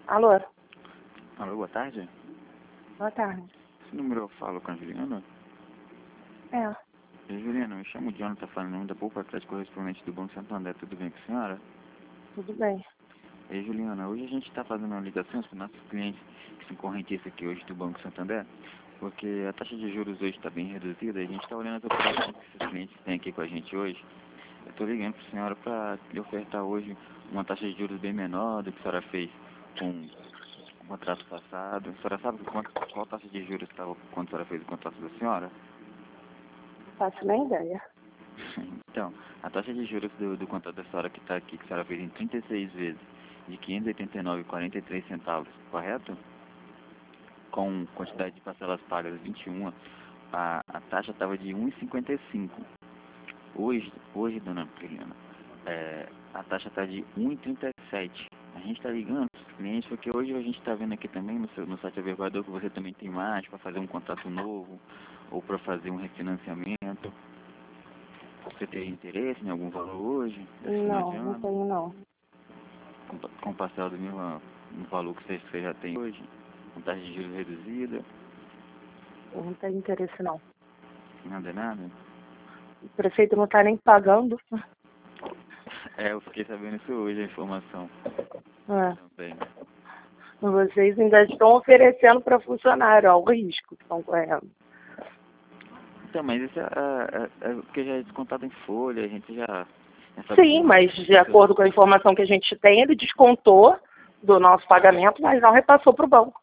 Alô? Alô, boa tarde. Boa tarde. Esse número eu falo com a Juliana? É, Juliana, me chamo Jonathan, falando em nome da Poupa Atlético correspondente do Banco Santander. Tudo bem com a senhora? tudo bem. Juliana, hoje a gente está fazendo uma ligação para os nossos clientes que são correntistas aqui hoje do Banco Santander, porque a taxa de juros hoje está bem reduzida e a gente está olhando as operações que esses clientes têm aqui com a gente hoje. Eu estou ligando para a senhora para lhe ofertar hoje uma taxa de juros bem menor do que a senhora fez com o contrato passado. A senhora sabe qual taxa de juros estava quando a senhora fez o contrato da senhora? Não faço nem ideia. Então, a taxa de juros do contrato da senhora que está aqui, que a senhora fez em 36 vezes, de R$ 589,43, correto? Com quantidade de parcelas pagas 21, a taxa estava de 1,55. Hoje, dona Juliana, a taxa está de 1,37. A gente está ligando para os clientes porque hoje a gente está vendo aqui também no site Averguador que você também tem mais para fazer um contrato novo ou para fazer um refinanciamento. Você tem interesse em algum valor hoje? Não tenho não. Com parcela do mesmo valor que você já tem hoje? Com taxa de juros reduzida? Eu não tenho interesse não. Nada, nada? O prefeito não está nem pagando. Eu fiquei sabendo isso hoje, a informação. É. Também. Vocês ainda estão oferecendo para funcionário, ó, o risco que estão correndo. Então, mas isso é porque já é descontado em folha, a gente já Sim, mas de acordo com a informação que a gente tem, ele descontou do nosso pagamento, mas não repassou para o banco.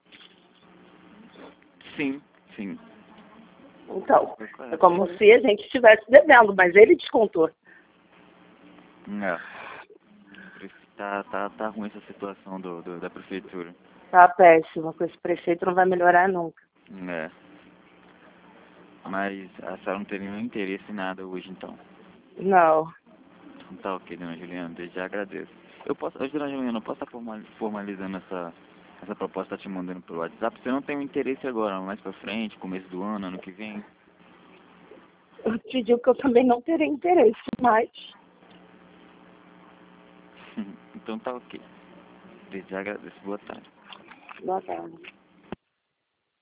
Sim, sim. Então, é como se a gente estivesse devendo, mas ele descontou. Tá ruim essa situação da prefeitura. Tá péssimo, com esse prefeito não vai melhorar nunca. Mas a senhora não tem nenhum interesse em nada hoje, então. Não. Então tá ok, dona Juliana, desde já agradeço. Dona Juliana, eu posso estar formalizando essa proposta, tá te mandando pelo WhatsApp? Você não tem um interesse agora, mais pra frente, começo do ano que vem? Eu te digo que eu também não terei interesse, mas... Então tá ok. Desde já agradeço. Boa tarde. Boa tarde.